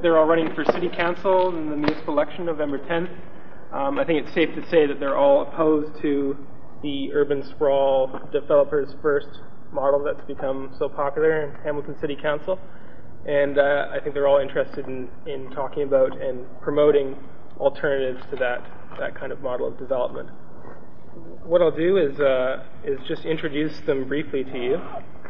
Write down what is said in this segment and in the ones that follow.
they're all running for city council in the municipal election November 10th. I think it's safe to say that they're all opposed to the urban sprawl developers first model that's become so popular in Hamilton City Council. And I think they're all interested in talking about and promoting alternatives to that kind of model of development. What I'll do is just introduce them briefly to you.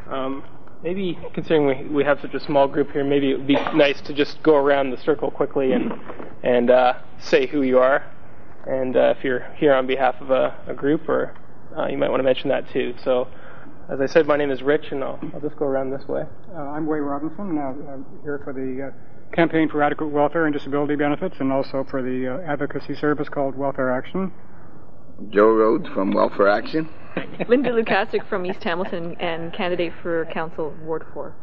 Maybe, considering we have such a small group here, maybe it would be nice to just go around the circle quickly and say who you are. And if you're here on behalf of a group, or you might want to mention that too. So, as I said, my name is Rich, and I'll just go around this way. I'm Way Robinson. I'm here for the Campaign for Adequate Welfare and Disability Benefits, and also for the advocacy service called Welfare Action. Joe Rhodes from Welfare Action. Linda Lukasik from East Hamilton and candidate for Council Ward 4.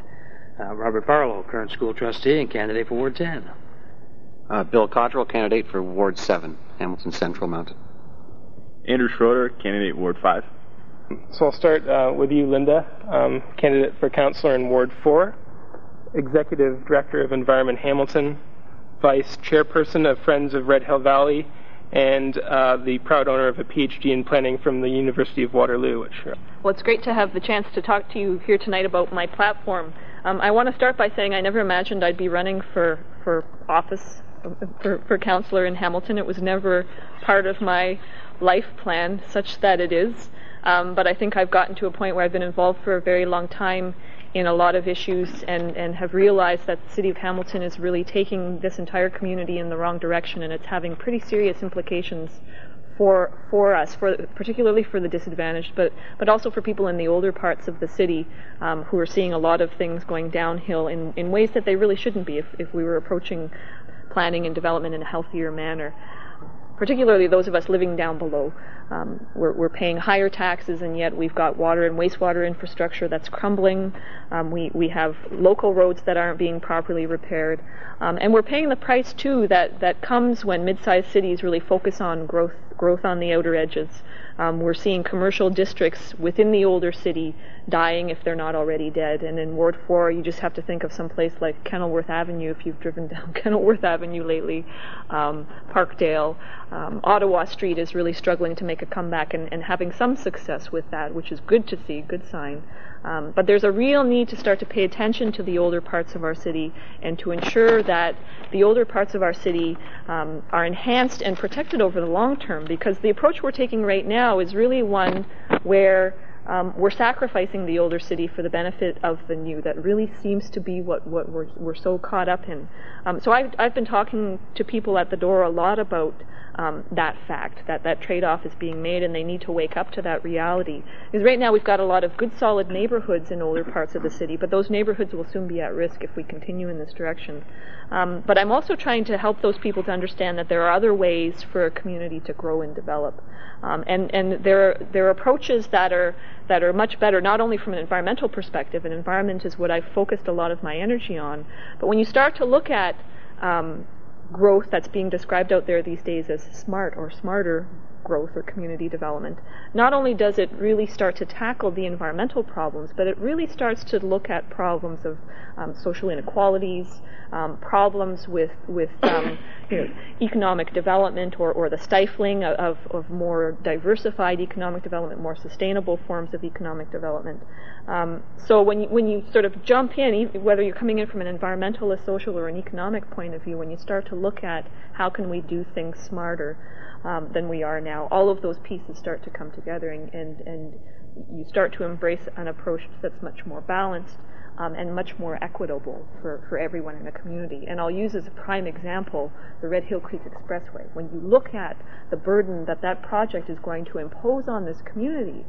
Robert Barlow, current school trustee and candidate for Ward 10. Bill Cottrell, candidate for Ward 7, Hamilton Central Mountain. Andrew Schroeder, candidate Ward 5. So I'll start with you, Linda, candidate for councillor in Ward 4, executive director of Environment Hamilton, vice chairperson of Friends of Red Hill Valley, and the proud owner of a PhD in planning from the University of Waterloo. Well, it's great to have the chance to talk to you here tonight about my platform. I want to start by saying I never imagined I'd be running for office, for councillor in Hamilton. It was never part of my life plan, such that it is. But I think I've gotten to a point where I've been involved for a very long time in a lot of issues and have realized that the city of Hamilton is really taking this entire community in the wrong direction, and it's having pretty serious implications for us, particularly for the disadvantaged, but also for people in the older parts of the city who are seeing a lot of things going downhill in ways that they really shouldn't be if we were approaching planning and development in a healthier manner. Particularly those of us living down below. We're paying higher taxes, and yet we've got water and wastewater infrastructure that's crumbling. We have local roads that aren't being properly repaired. And we're paying the price, too, that comes when mid-sized cities really focus on growth on the outer edges. We're seeing commercial districts within the older city dying if they're not already dead. And in Ward 4, you just have to think of some place like Kenilworth Avenue, if you've driven down Kenilworth Avenue lately, Parkdale. Ottawa Street is really struggling to make a comeback and having some success with that, which is good to see, good sign. But there's a real need to start to pay attention to the older parts of our city and to ensure that the older parts of our city are enhanced and protected over the long term, because the approach we're taking right now is really one where we're sacrificing the older city for the benefit of the new. That really seems to be what we're so caught up in. So I've been talking to people at the door a lot about that fact, that trade-off is being made, and they need to wake up to that reality. Because right now we've got a lot of good, solid neighborhoods in older parts of the city, but those neighborhoods will soon be at risk if we continue in this direction. But I'm also trying to help those people to understand that there are other ways for a community to grow and develop. And there are approaches that are much better, not only from an environmental perspective, and environment is what I've focused a lot of my energy on, but when you start to look at growth that's being described out there these days as smart or smarter growth or community development, not only does it really start to tackle the environmental problems, but it really starts to look at problems of social inequalities, problems with economic development or the stifling of more diversified economic development, more sustainable forms of economic development. So when you sort of jump in, whether you're coming in from an environmental, a social, or an economic point of view, when you start to look at how can we do things smarter than we are now, all of those pieces start to come together, and you start to embrace an approach that's much more balanced and much more equitable for everyone in a community. And I'll use as a prime example the Red Hill Creek Expressway. When you look at the burden that project is going to impose on this community,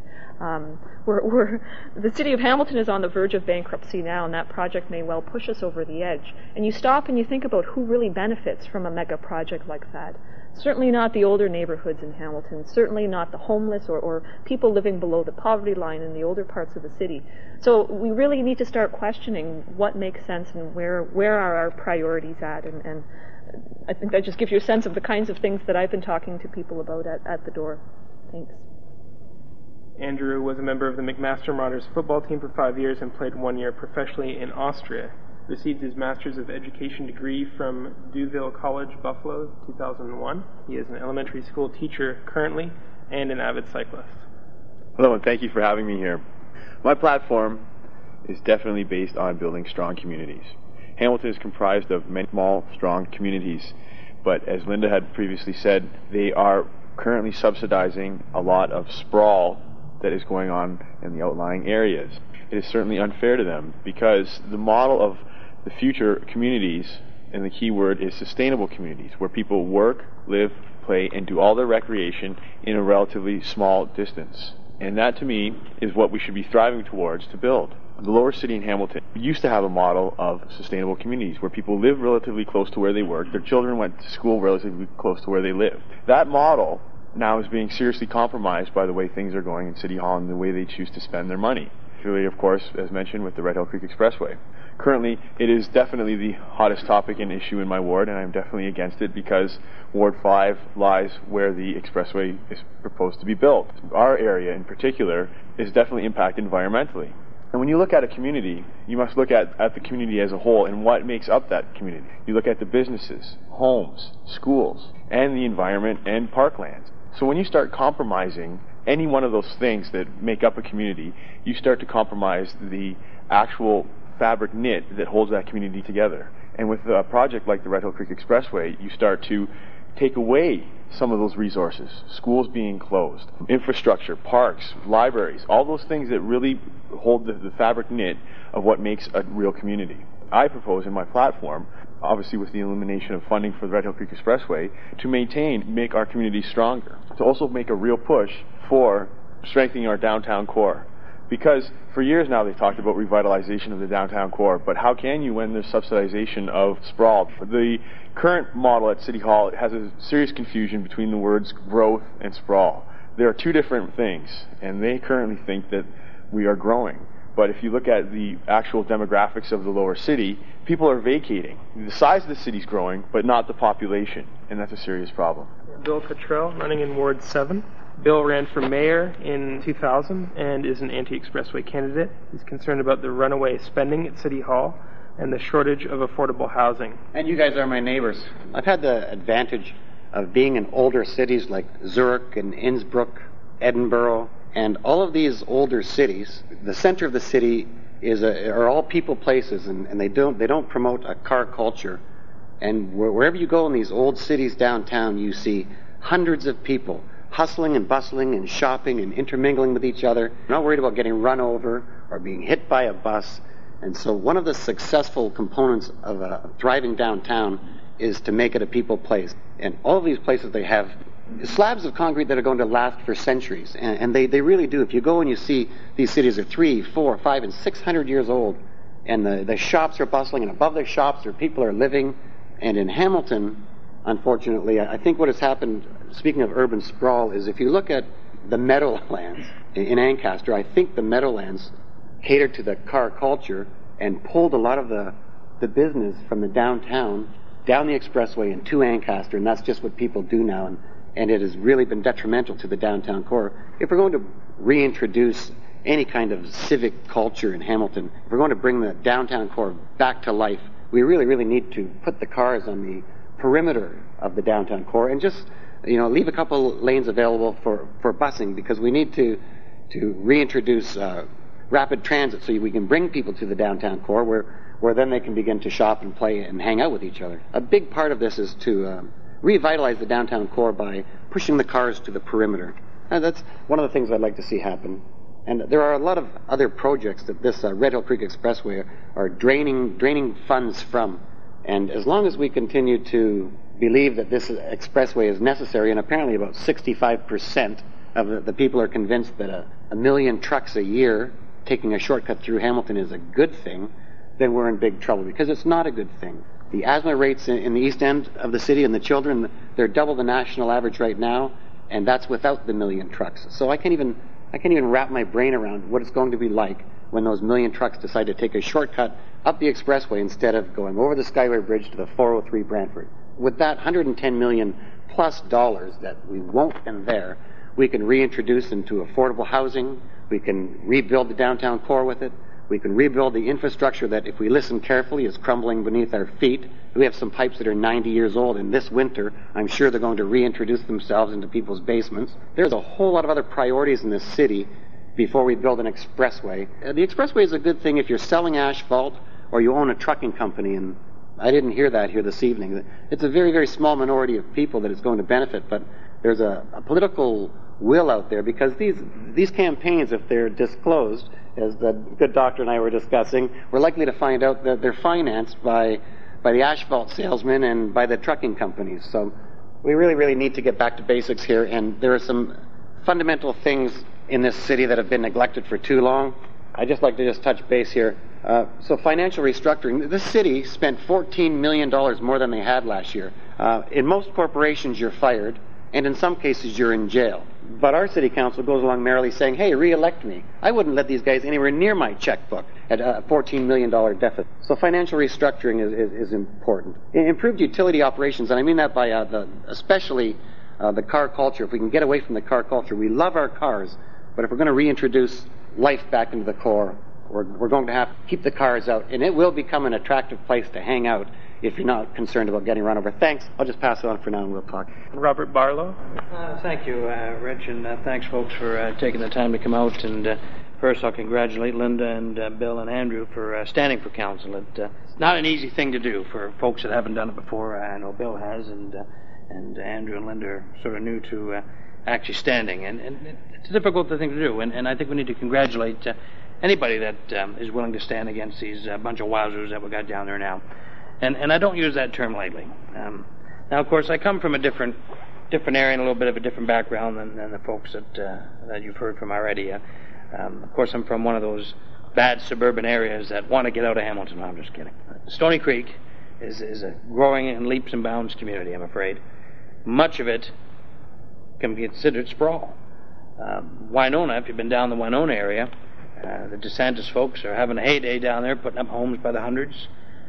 the city of Hamilton is on the verge of bankruptcy now, and that project may well push us over the edge. And you stop and you think about who really benefits from a mega project like that. Certainly not the older neighborhoods in Hamilton, certainly not the homeless or people living below the poverty line in the older parts of the city. So we really need to start questioning what makes sense and where are our priorities at, and I think that just gives you a sense of the kinds of things that I've been talking to people about at the door. Thanks. Andrew was a member of the McMaster Marauders football team for 5 years and played 1 year professionally in Austria. Received his Master's of Education degree from Duville College, Buffalo, 2001. He is an elementary school teacher currently and an avid cyclist. Hello, and thank you for having me here. My platform is definitely based on building strong communities. Hamilton is comprised of many small, strong communities, but as Linda had previously said, they are currently subsidizing a lot of sprawl that is going on in the outlying areas. It is certainly unfair to them because the model of the future communities, and the key word is sustainable communities, where people work, live, play, and do all their recreation in a relatively small distance. And that, to me, is what we should be thriving towards to build. The lower city in Hamilton used to have a model of sustainable communities where people live relatively close to where they work, their children went to school relatively close to where they live. That model now is being seriously compromised by the way things are going in City Hall and the way they choose to spend their money. Particularly, of course, as mentioned, with the Red Hill Creek Expressway. Currently, it is definitely the hottest topic and issue in my ward, and I'm definitely against it because Ward 5 lies where the expressway is proposed to be built. Our area in particular is definitely impacted environmentally. And when you look at a community, you must look at the community as a whole and what makes up that community. You look at the businesses, homes, schools, and the environment and parklands. So when you start compromising any one of those things that make up a community, you start to compromise the actual fabric knit that holds that community together. And with a project like the Red Hill Creek Expressway, you start to take away some of those resources, schools being closed, infrastructure, parks, libraries, all those things that really hold the fabric knit of what makes a real community. I propose in my platform, obviously with the elimination of funding for the Red Hill Creek Expressway, to make our community stronger, to also make a real push for strengthening our downtown core. Because for years now they've talked about revitalization of the downtown core, but how can you when there's subsidization of sprawl? The current model at City Hall has a serious confusion between the words growth and sprawl. There are two different things, and they currently think that we are growing. But if you look at the actual demographics of the lower city, people are vacating. The size of the city's growing, but not the population, and that's a serious problem. Bill Cottrell, running in Ward 7. Bill ran for mayor in 2000 and is an anti-expressway candidate. He's concerned about the runaway spending at City Hall and the shortage of affordable housing. And you guys are my neighbors. I've had the advantage of being in older cities like Zurich and Innsbruck, Edinburgh, and all of these older cities. The center of the city are all people places, and they don't promote a car culture. And wherever you go in these old cities downtown, you see hundreds of people hustling and bustling and shopping and intermingling with each other, not worried about getting run over or being hit by a bus. And so one of the successful components of a thriving downtown is to make it a people place. And all of these places, they have slabs of concrete that are going to last for centuries. And they really do. If you go and you see these cities are 300, 400, 500, and 600 years old, and the shops are bustling, and above their shops people are living. And in Hamilton, unfortunately, I think what has happened, speaking of urban sprawl, is if you look at the Meadowlands in Ancaster, I think the Meadowlands catered to the car culture and pulled a lot of the business from the downtown down the expressway into Ancaster, and that's just what people do now, and it has really been detrimental to the downtown core. If we're going to reintroduce any kind of civic culture in Hamilton, if we're going to bring the downtown core back to life, we really, really need to put the cars on the perimeter of the downtown core and just, leave a couple lanes available for busing, because we need to reintroduce rapid transit so we can bring people to the downtown core where then they can begin to shop and play and hang out with each other. A big part of this is to revitalize the downtown core by pushing the cars to the perimeter. And that's one of the things I'd like to see happen. And there are a lot of other projects that this Red Hill Creek Expressway are draining funds from. And as long as we continue to believe that this expressway is necessary, and apparently about 65% of the people are convinced that a million trucks a year taking a shortcut through Hamilton is a good thing, then we're in big trouble, because it's not a good thing. The asthma rates in the east end of the city and the children, they're double the national average right now, and that's without the million trucks. So I can't even wrap my brain around what it's going to be like when those million trucks decide to take a shortcut up the expressway instead of going over the Skyway Bridge to the 403 Brantford. With that $110 million plus that we won't spend there, we can reintroduce into affordable housing, we can rebuild the downtown core with it, We can rebuild the infrastructure that, if we listen carefully, is crumbling beneath our feet. We have some pipes that are 90 years old, and this winter, I'm sure they're going to reintroduce themselves into people's basements. There's a whole lot of other priorities in this city before we build an expressway. The expressway is a good thing if you're selling asphalt or you own a trucking company, and I didn't hear that here this evening. It's a very, very small minority of people that it's going to benefit, but there's a political will out there, because these campaigns, if they're disclosed, as the good doctor and I were discussing, we're likely to find out that they're financed by the asphalt salesmen and by the trucking companies. So we really, really need to get back to basics here, and there are some fundamental things in this city that have been neglected for too long. I'd just like to just touch base here. So financial restructuring. This city spent $14 million more than they had last year. In most corporations, you're fired, and in some cases, you're in jail. But our city council goes along merrily saying, hey, re-elect me. I wouldn't let these guys anywhere near my checkbook at a $14 million deficit. So financial restructuring is important. Improved utility operations, and I mean that by especially the car culture. If we can get away from the car culture, we love our cars, but if we're going to reintroduce life back into the core, we're going to have to keep the cars out, and it will become an attractive place to hang out if you're not concerned about getting run over. Thanks. I'll just pass it on for now and we'll talk. Robert Barlow. Thank you, Rich, and thanks, folks, for taking the time to come out. And first, I'll congratulate Linda and Bill and Andrew for standing for council. It's not an easy thing to do for folks that haven't done it before. I know Bill has, and Andrew and Linda are sort of new to actually standing. And it's a difficult thing to do, and I think we need to congratulate anybody that is willing to stand against these bunch of wowzers that we got down there now. And I don't use that term lightly. Now, of course, I come from a different area and a little bit of a different background than the folks that you've heard from already. Of course, I'm from one of those bad suburban areas that want to get out of Hamilton. No, I'm just kidding. Stony Creek is a growing in leaps and bounds community, I'm afraid. Much of it can be considered sprawl. Winona, if you've been down the Winona area, the DeSantis folks are having a heyday down there, putting up homes by the hundreds.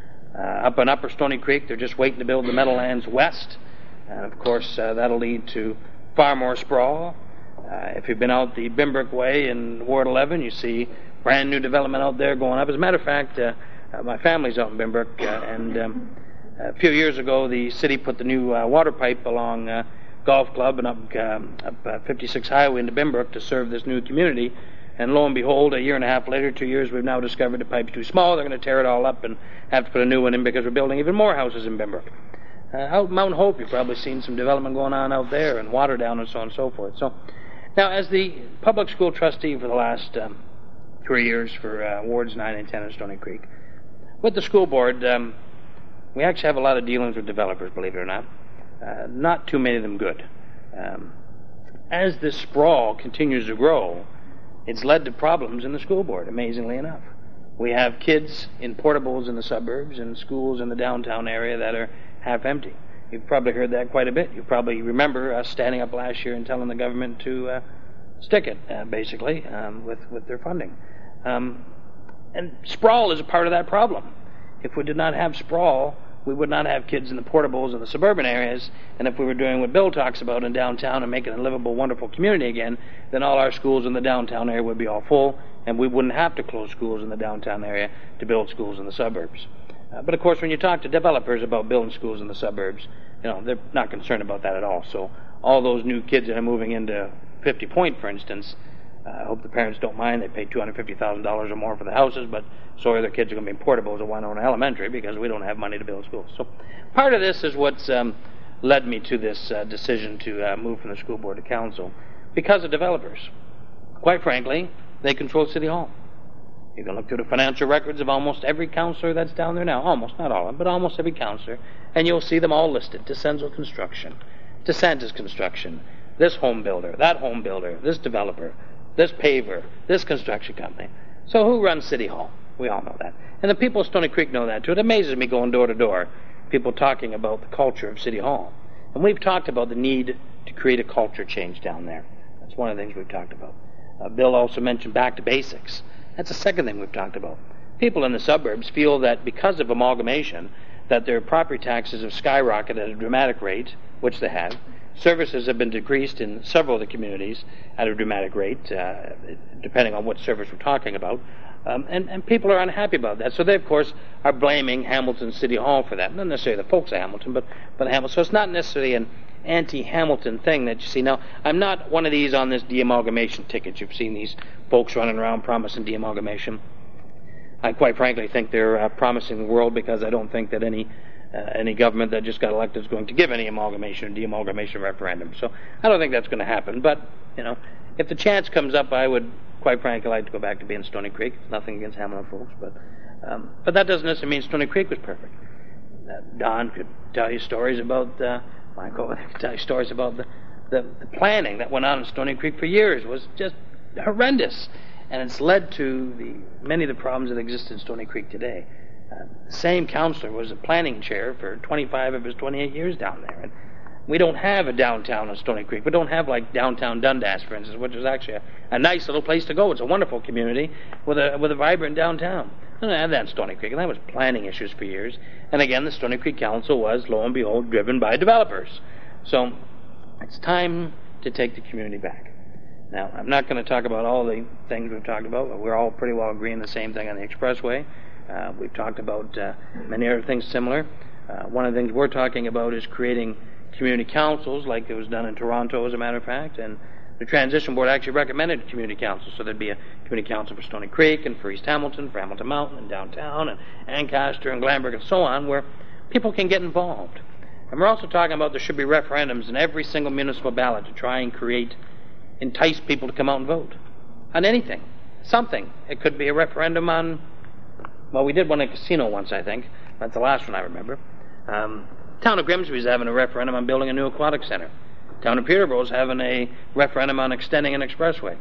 Up in Upper Stony Creek, they're just waiting to build the Meadowlands West. And, of course, that'll lead to far more sprawl. If you've been out the Bimbrook Way in Ward 11, you see brand new development out there going up. As a matter of fact, my family's out in Bimbrook, and a few years ago, the city put the new water pipe along Golf Club and up 56 Highway into Bimbrook to serve this new community. And lo and behold, a year and a half later, 2 years, we've now discovered the pipe's too small. They're going to tear it all up and have to put a new one in because we're building even more houses in Bimbrook. Out Mount Hope, you've probably seen some development going on out there, and Waterdown and so on and so forth. So now, as the public school trustee for the last 3 years for Wards 9 and 10 in Stony Creek, with the school board, we actually have a lot of dealings with developers, believe it or not. Not too many of them good. As this sprawl continues to grow, it's led to problems in the school board, amazingly enough. We have kids in portables in the suburbs and schools in the downtown area that are half empty. You've probably heard that quite a bit. You probably remember us standing up last year and telling the government to stick it, basically, with their funding. And sprawl is a part of that problem. If we did not have sprawl, we would not have kids in the portables in the suburban areas, and if we were doing what Bill talks about in downtown and making a livable, wonderful community again, then all our schools in the downtown area would be all full, and we wouldn't have to close schools in the downtown area to build schools in the suburbs. But of course, when you talk to developers about building schools in the suburbs, they're not concerned about that at all. So all those new kids that are moving into 50 Point, for instance, I hope the parents don't mind. They pay $250,000 or more for the houses, but so are their kids are going to be in portables at Winona Elementary because we don't have money to build schools. So part of this is what's led me to this decision to move from the school board to council, because of developers. Quite frankly, they control City Hall. You can look through the financial records of almost every councilor that's down there now, almost, not all of them, but almost every councilor, and you'll see them all listed. DeCenzo Construction, DeSantis Construction, this home builder, that home builder, this developer, this paver, this construction company. So who runs City Hall? We all know that. And the people of Stony Creek know that, too. It amazes me going door to door, people talking about the culture of City Hall. And we've talked about the need to create a culture change down there. That's one of the things we've talked about. Bill also mentioned back to basics. That's the second thing we've talked about. People in the suburbs feel that because of amalgamation, that their property taxes have skyrocketed at a dramatic rate, which they have. Services have been decreased in several of the communities at a dramatic rate, depending on what service we're talking about. And people are unhappy about that. So they, of course, are blaming Hamilton City Hall for that. Not necessarily the folks of Hamilton, but Hamilton. So it's not necessarily an anti-Hamilton thing that you see. Now, I'm not one of these on this de-amalgamation ticket. You've seen these folks running around promising de-amalgamation. I quite frankly think they're promising the world, because I don't think that any government that just got elected is going to give any amalgamation or de-amalgamation referendum. So I don't think that's going to happen. But, if the chance comes up, I would quite frankly like to go back to being Stony Creek. It's nothing against Hamilton folks, but that doesn't necessarily mean Stony Creek was perfect. Don could tell you stories about Michael could tell you stories about the planning that went on in Stony Creek for years was just horrendous, and it's led to many of the problems that exist in Stony Creek today. The same counselor was a planning chair for 25 of his 28 years down there, and we don't have a downtown in Stony Creek. We don't have like downtown Dundas, for instance, which is actually a nice little place to go. It's a wonderful community with a vibrant downtown. We don't have that in Stony Creek, and that was planning issues for years. And again, the Stony Creek Council was, lo and behold, driven by developers. So it's time to take the community back. Now, I'm not going to talk about all the things we've talked about, but we're all pretty well agreeing the same thing on the expressway. We've talked about many other things similar. One of the things we're talking about is creating community councils, like it was done in Toronto, as a matter of fact, and the Transition Board actually recommended community councils, so there'd be a community council for Stony Creek and for East Hamilton, for Hamilton Mountain and downtown and Ancaster and Glanbrook and so on, where people can get involved. And we're also talking about there should be referendums in every single municipal ballot to try and entice people to come out and vote on anything, something. It could be a referendum on, well, we did one in a casino once, I think. That's the last one I remember. Town of Grimsby is having a referendum on building a new aquatic center. Town of Peterborough is having a referendum on extending an expressway.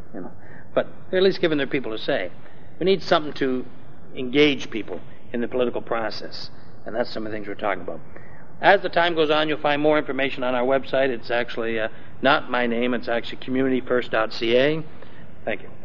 But they're at least giving their people a say. We need something to engage people in the political process, and that's some of the things we're talking about. As the time goes on, you'll find more information on our website. It's actually not my name. It's actually communityfirst.ca. Thank you.